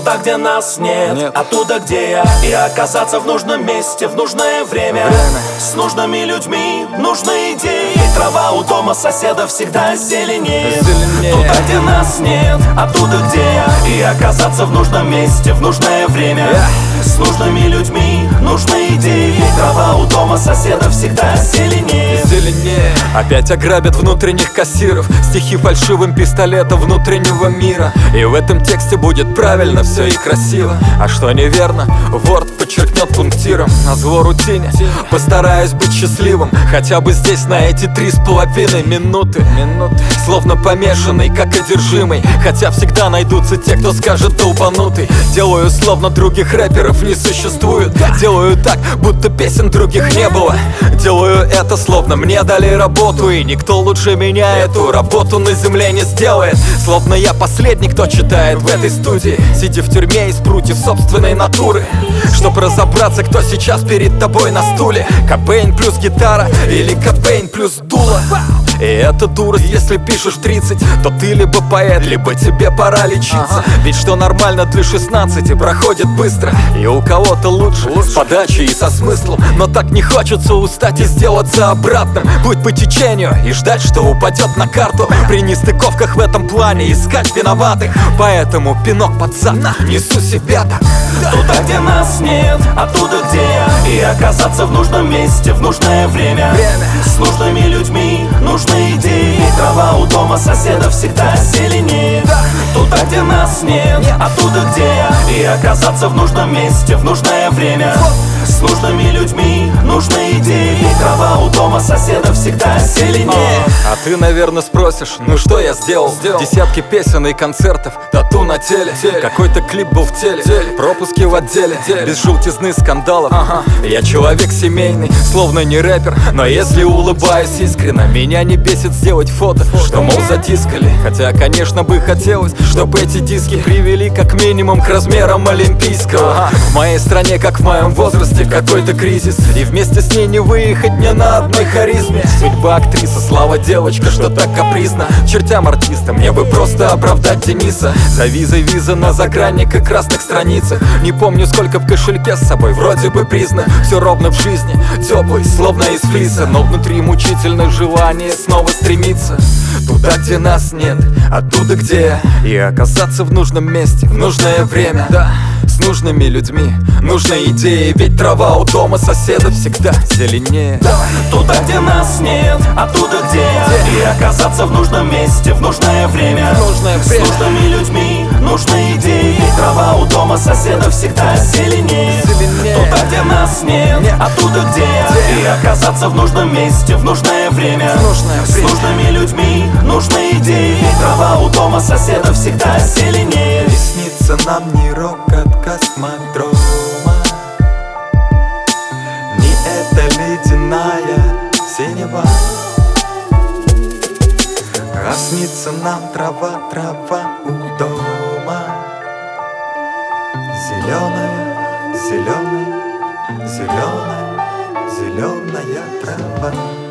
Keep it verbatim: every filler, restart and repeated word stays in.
Туда, где нас нет, нет. Оттуда, где я. И оказаться в нужном месте, в нужное время, время. С нужными людьми, нужные идеи. И трава у дома соседа всегда зеленее, зеленее. Туда, где нас нет, оттуда, где я. И оказаться в нужном месте, в нужное время, yeah. С нужными людьми, нужные идеи. И трава у дома соседа всегда зеленее, зеленее. Опять ограбят внутренних кассиров, стихи фальшивым пистолетом внутреннего мира. И в этом тексте будет правильно все и красиво. А что неверно, Word подчеркнет пунктиром. Назло рутине постараюсь быть счастливым, хотя бы здесь на эти три с половиной минуты. Минуты. Словно помешанный, как одержимый, хотя всегда найдутся те, кто скажет долбанутый. Делаю словно других рэперов не существует. Делаю так, будто песен других не было. Делаю это словно мне дали работу, и никто лучше меня эту работу на земле не сделает. Словно я последний, кто читает в этой студии, сидя в тюрьме из прутьев собственной натуры, чтоб разобраться, кто сейчас перед тобой на стуле. Кобейн плюс гитара или Кобейн плюс дуло. И это дурость, если пишешь тридцать, то ты либо поэт, либо тебе пора лечиться. Ага. Ведь что нормально для шестнадцати проходит быстро, и у кого-то лучше, лучше с подачей и со смыслом. Но так не хочется устать и сделаться обратным. Будь по течению и ждать, что упадет на карту. При нестыковках в этом плане искать виноватых. Поэтому пинок под зад несу себя так. Туда, где нас нет, оттуда, где я. И оказаться в нужном месте, в нужное время, время. С нужными людьми, нужные идеи. И трава у дома соседа всегда зеленее, да. Туда, где нас нет, нет, оттуда, где я. И оказаться в нужном месте, в нужное время, с нужными людьми, нужные идеи. И трава у дома соседа всегда зеленее. А, а ты, наверное, спросишь, ну что я сделал? сделал? Десятки песен и концертов, тату на теле, теле. Какой-то клип был в теле, теле. Пропуски в отделе, теле. Без желтизны скандалов, ага. Я человек семейный, словно не рэпер. Но если улыбаюсь искренне, меня не бесит сделать фото, фото. Что, мол, затискали. Хотя, конечно, бы хотелось, чтобы эти диски привели как минимум к размерам олимпийского, ага. В моей стране, как в моем возрасте, какой-то кризис, и вместе с ней не выехать мне на одной харизме. Судьба актриса, слава девочка, что так капризно. Чертям артиста, мне бы просто оправдать Дениса. За визой виза на загранника красных страницах. Не помню, сколько в кошельке с собой, вроде бы признак. Все ровно в жизни, теплый, словно из флиса. Но внутри мучительное желание снова стремиться туда, где нас нет, оттуда, где я. И оказаться в нужном месте, в нужное время, да. С нужными людьми, нужной идеей. Ведь трава у дома соседа всегда зеленее, да. Туда, где нас нет, оттуда, где я. И оказаться в нужном месте, в нужное время, нужное время. С нужными людьми, нужные идеи. И трава у дома соседа всегда зеленее, зеленее. Туда, где нас нет, нет. Оттуда, где я. Где? И оказаться в нужном месте, в нужное время, нужное с время. нужными людьми, нужные идеи. И трава у дома соседа всегда зеленее. И снится нам не рок от космодрома, не эта ледяная синева, а снится нам трава, трава у дома. Зеленая, зеленая, зеленая, зеленая трава.